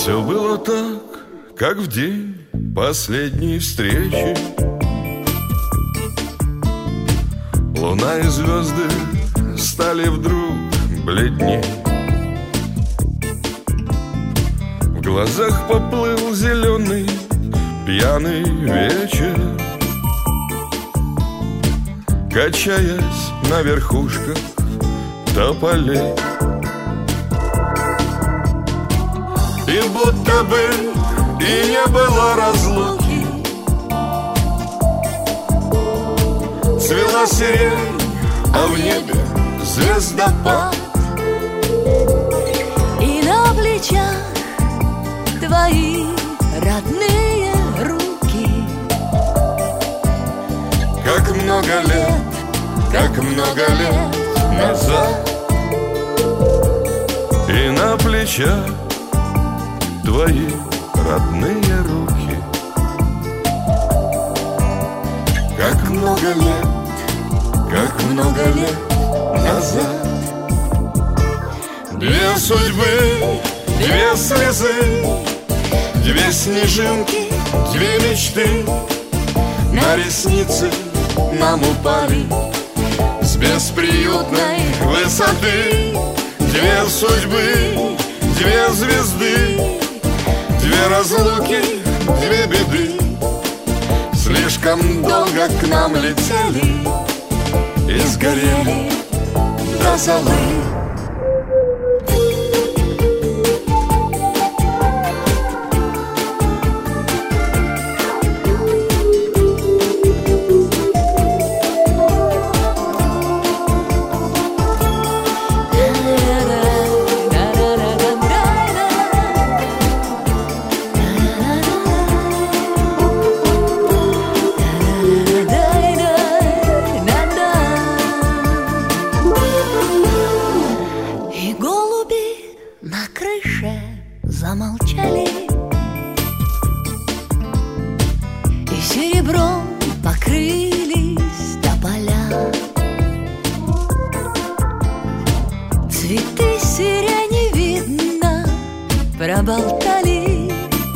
Все было так, как в день последней встречи. Луна и звезды стали вдруг бледней. В глазах поплыл зеленый пьяный вечер, качаясь на верхушках тополей. И будто бы и не было разлуки, цвела сирень, а в небе звездопад. И на плечах твои родные руки. Как много лет назад. И на плечах твои родные руки. Как много лет назад. Две судьбы, две слезы, две снежинки, две мечты на ресницы нам упали с бесприютной высоты. Две судьбы, две звезды, две разлуки, две беды. Слишком долго к нам летели и сгорели до золы. На крыше замолчали, и серебром покрылись тополя. Цветы сирени, видно, проболтали.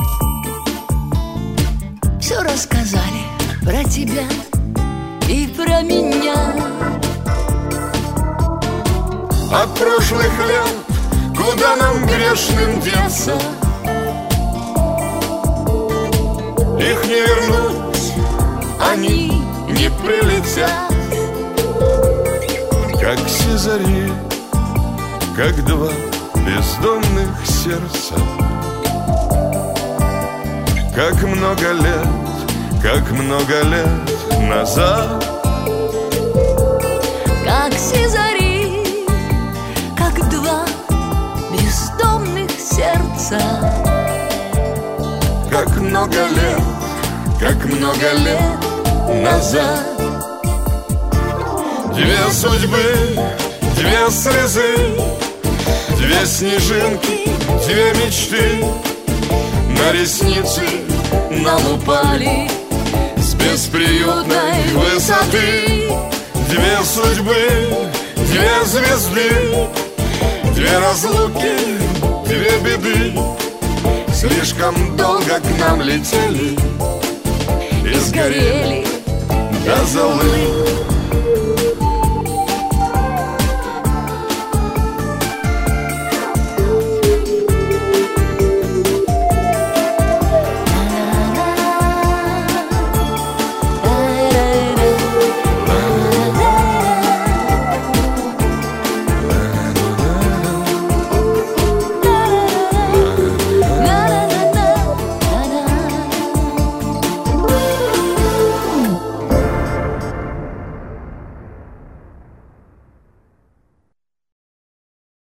Все рассказали про тебя и про меня. От прошлых лет куда нам грешным деться? Их не вернуть, они не прилетят. Как сизари, как два бездомных сердца. Как много лет назад. Как сизари, как два бездомных сердца. Как много лет назад. Две судьбы, две слезы, две снежинки, две мечты на ресницы нам упали с бесприютной высоты. Две судьбы, две звезды, две разлуки, две беды. Слишком долго к нам летели и сгорели до золы.